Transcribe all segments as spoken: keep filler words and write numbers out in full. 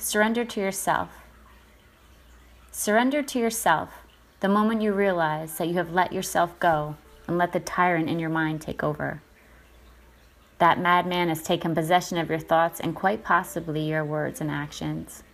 Surrender to yourself. Surrender to yourself the moment you realize that you have let yourself go and let the tyrant in your mind take over. That madman has taken possession of your thoughts and quite possibly your words and actions.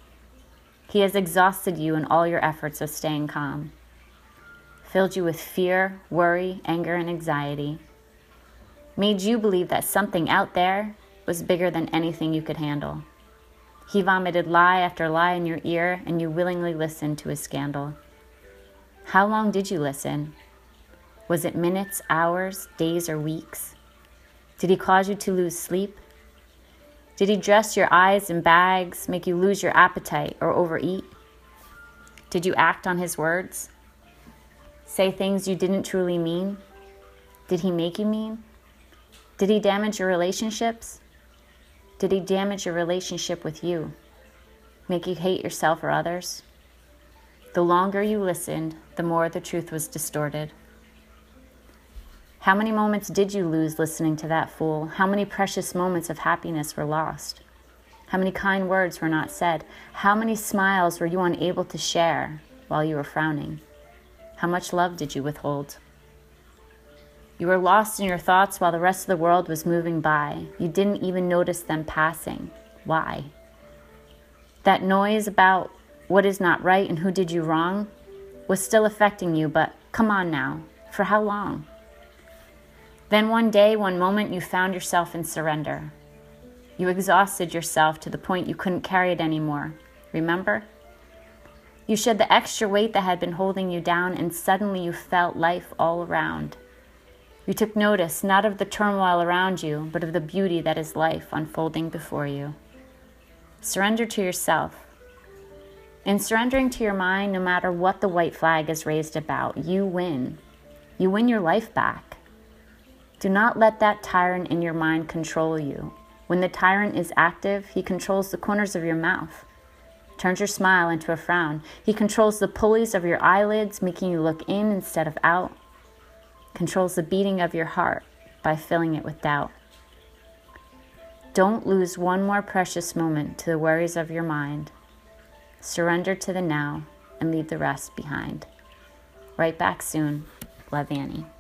He has exhausted you in all your efforts of staying calm, filled you with fear, worry, anger, and anxiety, made you believe that something out there was bigger than anything you could handle. He vomited lie after lie in your ear, and you willingly listened to his scandal. How long did you listen? Was it minutes, hours, days, or weeks? Did he cause you to lose sleep? Did he dress your eyes in bags, make you lose your appetite or overeat? Did you act on his words? Say things you didn't truly mean? Did he make you mean? Did he damage your relationships? Did he damage your relationship with you? Make you hate yourself or others? The longer you listened, the more the truth was distorted. How many moments did you lose listening to that fool? How many precious moments of happiness were lost? How many kind words were not said? How many smiles were you unable to share while you were frowning? How much love did you withhold? You were lost in your thoughts while the rest of the world was moving by. You didn't even notice them passing. Why? That noise about what is not right and who did you wrong was still affecting you, but come on now, for how long? Then one day, one moment, you found yourself in surrender. You exhausted yourself to the point you couldn't carry it anymore. Remember? You shed the extra weight that had been holding you down, and suddenly you felt life all around. You took notice not of the turmoil around you, but of the beauty that is life unfolding before you. Surrender to yourself. In surrendering to your mind, no matter what the white flag is raised about, you win. You win your life back. Do not let that tyrant in your mind control you. When the tyrant is active, he controls the corners of your mouth, turns your smile into a frown. He controls the pulleys of your eyelids, making you look in instead of out. Controls the beating of your heart by filling it with doubt. Don't lose one more precious moment to the worries of your mind. Surrender to the now and leave the rest behind. Right back soon. Love, Annie.